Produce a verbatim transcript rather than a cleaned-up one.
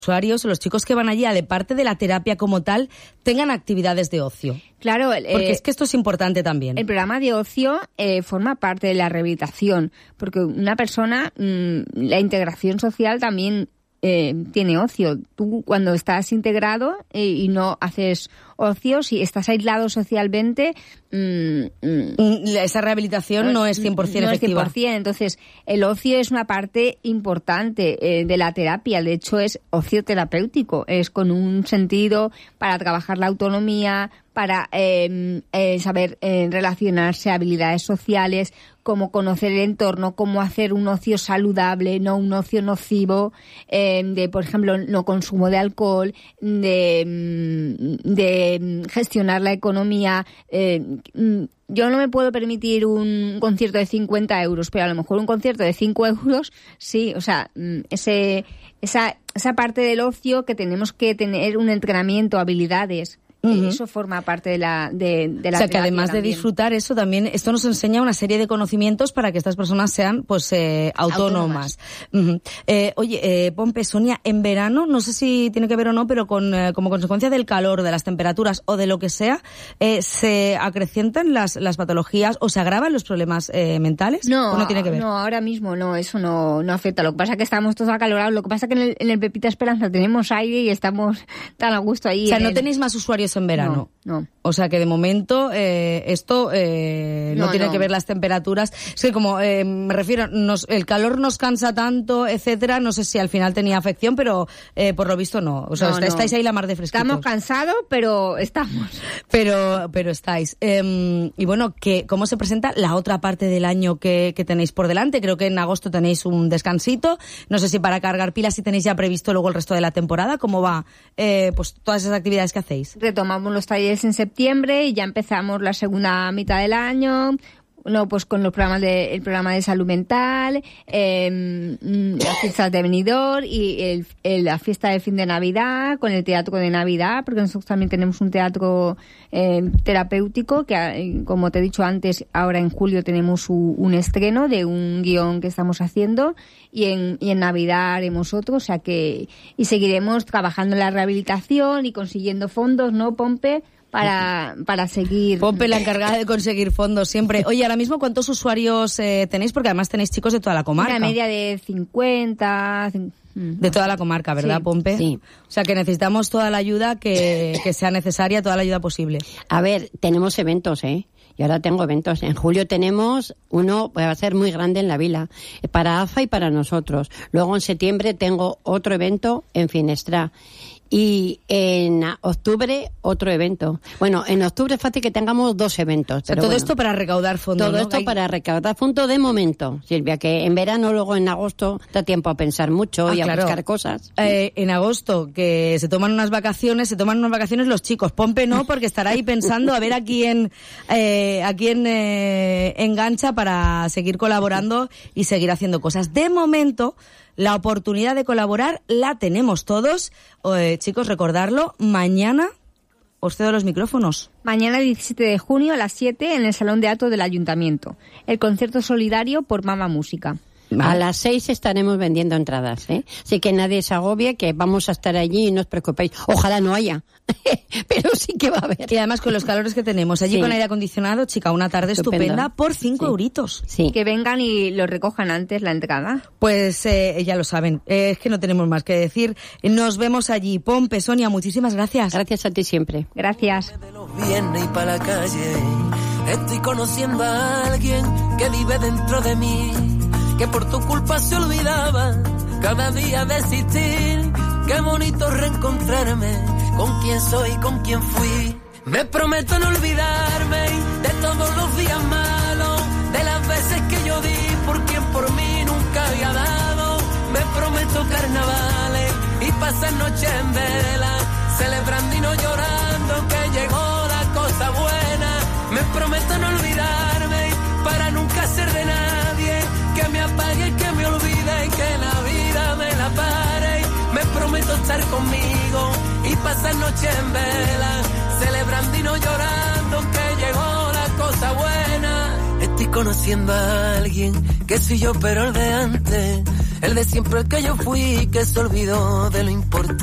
usuarios, los chicos que van allí, aparte de la terapia como tal, tengan actividades de ocio. Claro, porque eh, es que esto es importante también. El programa de ocio eh, forma parte de la rehabilitación, porque una persona, mmm, la integración social también eh, tiene ocio. Tú cuando estás integrado eh, y no haces ocio, si estás aislado socialmente, mmm, mmm, esa rehabilitación no, no es cien por ciento no efectiva. Es cien por ciento. Entonces, el ocio es una parte importante eh, de la terapia. De hecho, es ocio terapéutico. Es con un sentido para trabajar la autonomía, para eh, eh, saber eh, relacionarse, habilidades sociales, cómo conocer el entorno, cómo hacer un ocio saludable, no un ocio nocivo, eh, de, por ejemplo, no consumo de alcohol, de, de gestionar la economía. Eh, yo no me puedo permitir un concierto de cincuenta euros, pero a lo mejor un concierto de cinco euros, sí, o sea, ese, esa, esa parte del ocio que tenemos que tener un entrenamiento, habilidades. Uh-huh. Eso forma parte de la de, de la O sea, que además también. de disfrutar eso, también esto nos enseña una serie de conocimientos para que estas personas sean pues eh, autónomas. autónomas. Uh-huh. Eh, oye, eh, Pompe, Sonia, en verano, no sé si tiene que ver o no, pero con eh, como consecuencia del calor, de las temperaturas o de lo que sea, eh, ¿se acrecientan las, las patologías o se agravan los problemas eh, mentales? No, ¿O no tiene que ver? No, ahora mismo no, eso no, no afecta. Lo que pasa es que estamos todos acalorados. Lo que pasa es que en el, en el Pepita Esperanza tenemos aire y estamos tan a gusto ahí. O sea, no el... tenéis más usuarios en verano. No, no. O sea que de momento eh, esto eh, no, no tiene no. que ver las temperaturas. Es que como eh, me refiero, nos, el calor nos cansa tanto, etcétera. No sé si al final tenía afección, pero eh, por lo visto no. O sea, no, estáis no. ahí la mar de fresquitos. Estamos cansados, pero estamos. Pero pero estáis. Eh, y bueno, que ¿cómo se presenta la otra parte del año que, que tenéis por delante? Creo que en agosto tenéis un descansito. No sé si para cargar pilas, si tenéis ya previsto luego el resto de la temporada. ¿Cómo va eh, pues todas esas actividades que hacéis? Retomamos los talleres en septiembre y ya empezamos la segunda mitad del año. No, pues con los programas de, el programa de salud mental, eh, las fiestas de Benidorm y el, el, la fiesta de fin de Navidad, con el teatro de Navidad, porque nosotros también tenemos un teatro eh, terapéutico que, como te he dicho antes, ahora en julio tenemos un, un estreno de un guión que estamos haciendo y en, y en Navidad haremos otro, o sea que, y seguiremos trabajando en la rehabilitación y consiguiendo fondos, ¿no, Pompe? Para, para seguir. Pompe, la encargada de conseguir fondos siempre. Oye, ahora mismo, ¿cuántos usuarios eh, tenéis? Porque además tenéis chicos de toda la comarca. Una media de cincuenta. De toda la comarca, ¿verdad, sí, Pompe? Sí. O sea, que necesitamos toda la ayuda que, que sea necesaria, toda la ayuda posible. A ver, tenemos eventos, ¿eh? Y ahora tengo eventos. En julio tenemos uno, va a ser muy grande en la vila, para A F A y para nosotros. Luego en septiembre tengo otro evento en Finestra. Y en octubre, otro evento. Bueno, en octubre es fácil que tengamos dos eventos. O sea, pero todo bueno, esto para recaudar fondos, Todo ¿no? esto Hay... para recaudar fondos de momento, Silvia, que en verano, luego en agosto, da tiempo a pensar mucho ah, y a claro. buscar cosas. Eh, en agosto, que se toman unas vacaciones, se toman unas vacaciones los chicos. Pompe no, porque estará ahí pensando a ver a quién, eh, a quién eh, engancha para seguir colaborando y seguir haciendo cosas. De momento, la oportunidad de colaborar la tenemos todos. Eh, chicos, recordarlo, mañana os cedo los micrófonos. Mañana diecisiete de junio a las siete en el Salón de Actos del Ayuntamiento. El concierto solidario por Mama Música. Vale. A las seis estaremos vendiendo entradas, ¿eh? Así que nadie se agobie, que vamos a estar allí y no os preocupéis. Ojalá no haya, pero sí que va a haber. Y además con los calores que tenemos allí, sí, con aire acondicionado, chica, una tarde Estupendo. estupenda por cinco sí. euritos. Sí. Que vengan y lo recojan antes la entrada. Pues eh, ya lo saben, eh, es que no tenemos más que decir. Nos vemos allí. Pompe, Sonia, muchísimas gracias. Gracias a ti siempre. Gracias. Viene y para la calle, estoy conociendo a alguien que vive dentro de mí, que por tu culpa se olvidaba cada día de existir. Qué bonito reencontrarme con quien soy, con quien fui. Me prometo no olvidarme de todos los días malos, de las veces que yo di por quien por mí nunca había dado. Me prometo carnavales y pasar noches en vela, celebrando y no llorando que llegó la cosa buena. Me prometo no olvidarme para nunca ser de nadie, que me apague y que me olvide y que la vida me la pare. Me prometo estar conmigo y pasar noche en vela, celebrando y no llorando que llegó la cosa buena. Estoy conociendo a alguien que soy yo pero el de antes, el de siempre el que yo fui, que se olvidó de lo importante.